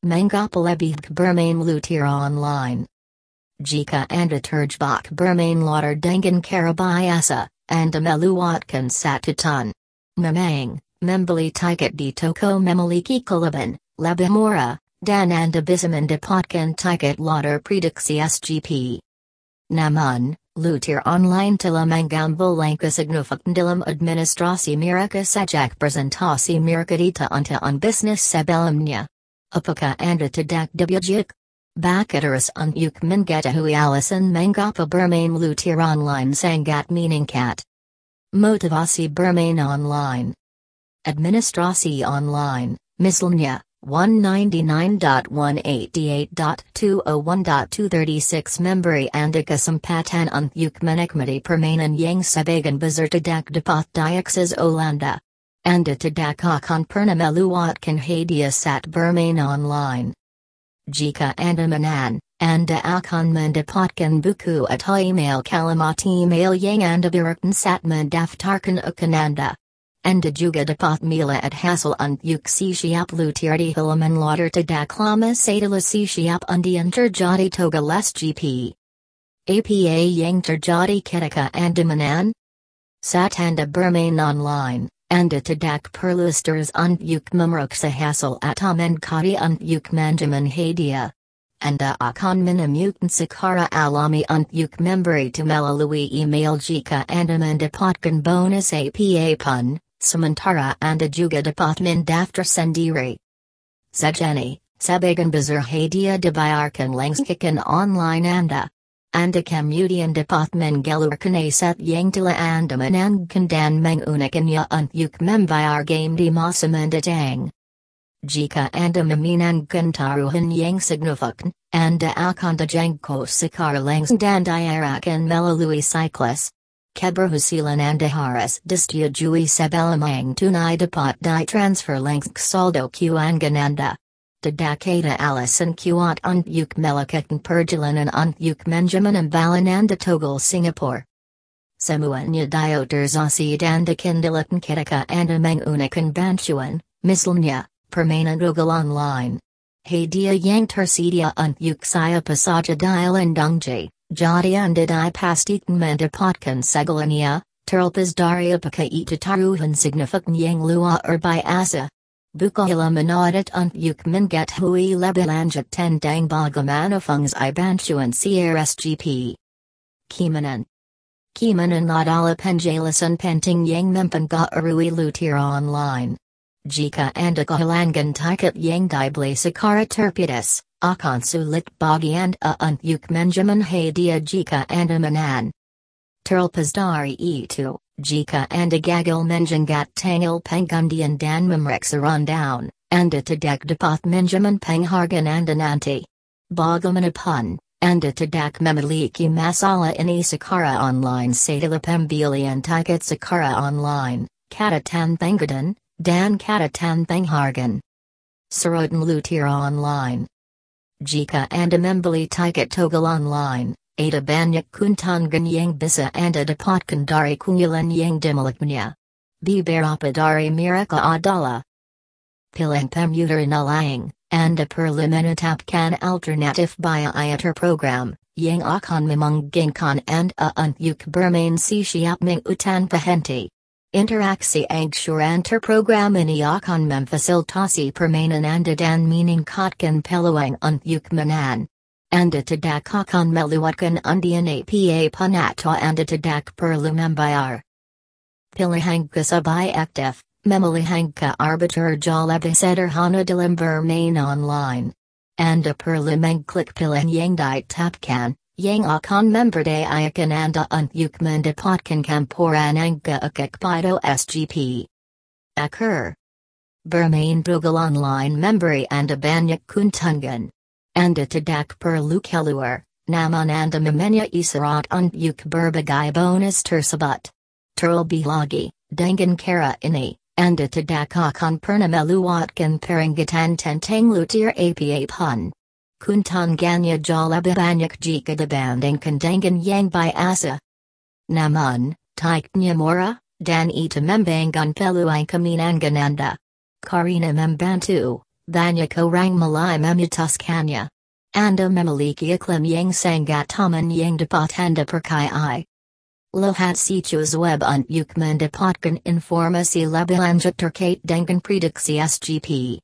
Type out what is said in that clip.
Mangapalebig Bermain Lutir online. Jika anda terjebak bermain lauter dengan cara biasa, anda meluatkan satu ton. Memang, membeli tiket di toko memiliki kelebihan, lebih murah, dan anda bisa mendapatkan tiket lauter prediksi SGP. Namun, Lutir online telah mengambil langkah signifikan dalam administrasi mereka sejak presentasi mereka di tahun bisnis sebelumnya. Apakah anda tidak dibujuk? Bakaters untuk mengetahui alasan mengapa bermain Lutir online sangat meningkat. Motivasi bermain online. Administrasi online, misalnya, 199.188.201.236 memberi anda kesempatan untuk menikmati permainan yang sebagian besar tidak dapat diakses oleh Anda tidak akan pernah meluatkan hadiah saat bermain online. Jika Anda menang, Anda akan mendapatkan buku atau email kalimat email yang Anda berikan saat mendaftarkan akun Anda. Anda juga dapat melihat hasil untuk siap Lutir di halaman lauter tidak lama setelah siap undian terjadi togel SGP. APA yang terjadi ketika Anda menang? Saat Anda bermain online, Anda tidak perlu stres untuk memeriksa hasil atau mengkaji untuk manajemen hadiah. Anda akan menemukan secara alami untuk memberi melalui email jika Anda mendapatkan bonus APA pun, sementara Anda juga dapat mendaftar sendiri. Sejani, sebagian besar hadiah dibayarkan langsung online Anda. Anda kemudian dapat menggelurkan aset yang telah Anda menangkan dan menggunakannya untuk membayar game di masa mendatang. Jika Anda memenangkan taruhan yang signifikan, Anda akan dijangkau secara langsung dan diarahkan melalui siklus. Keberhasilan Anda harus disetujui sebelum uang tunai dapat ditransfer langsung ke saldo keuangan Anda. Tidak ada alasan kuat untuk melakukan perjalanan untuk manajemen imbalan Anda togel Singapore. Semuanya diotorisasi dan dikendalikan ketika Anda menggunakan bantuan, misalnya, permainan Google Online. Hadiah yang tersedia untuk siapa saja dilindungi, jadi Anda dipastikan mendapatkan segalanya, terlepas dari apakah itu taruhan signifikan yang luar biasa. Bukalah menarik untuk mengetahui lebih lanjut tentang bagaimana fungsi bantuan CRSGP. Keamanan adalah penjelasan penting yang mempengaruhi Lutir online. Jika Anda kehilangan tiket yang dibeli secara terputus, akan sulit bagi Anda untuk manajemen hadiah jika Anda menang. Terlepas dari itu, jika Anda gagal menjenggat tanggal pengundian dan memeriksa rundown, Anda tidak dapat manajemen penghargaan Anda nanti. Bagaimanapun, Anda tidak memiliki masalah ini secara online setelah pembelian tiket secara online, catatan penggunaan, dan catatan penghargaan. Sorotan Lutir online. Jika Anda membeli tiket togel online, ada banyak keuntungan yang bisa Anda dapatkan dari keunggulan yang dimilikinya. Beberapa dari mereka adalah pilihan pemuter lain. Anda perlu menetapkan alternatif biaya terprogram, yang akan memungkinkan Anda untuk bermain siap tanpa henti. Interaksi angsuran terprogram ini akan memfasilitasi permainan Anda dan meningkatkan peluang untuk menang. Anda tidak akan melewatkan undian APA pun atau Anda tidak perlu membayar. Pilihan kesabay aktif, memilih ke arbiter jauh lebih sederhana dalam bermain online. Anda perlu mengklik pilihan yang ditetapkan, yang akan memberdayakan Anda untuk mendapatkan campuran angka kepada SGP. Bermain Google Online memberi Anda banyak keuntungan. Anda tidak perlu keluar, namun Anda mempunyai syarat untuk berbagai bonus tersebut. Terlebih lagi, dengan cara ini, Anda tidak akan pernah meluatkan peringatan tentang Lutir APA pun. Keuntungannya jauh lebih banyak jika dibandingkan dengan yang biasa. Namun, tiketnya murah, dan itu membangkan peluang kemenangan Anda. Karena membantu, Banyako rang malai memutus kanya. Anda memaliki aklim yang sangat taman yang dapat anda percayai. Lahat situs web und yuk mendapatkan informasi lebih lanjut terkait dengan prediksi SGP.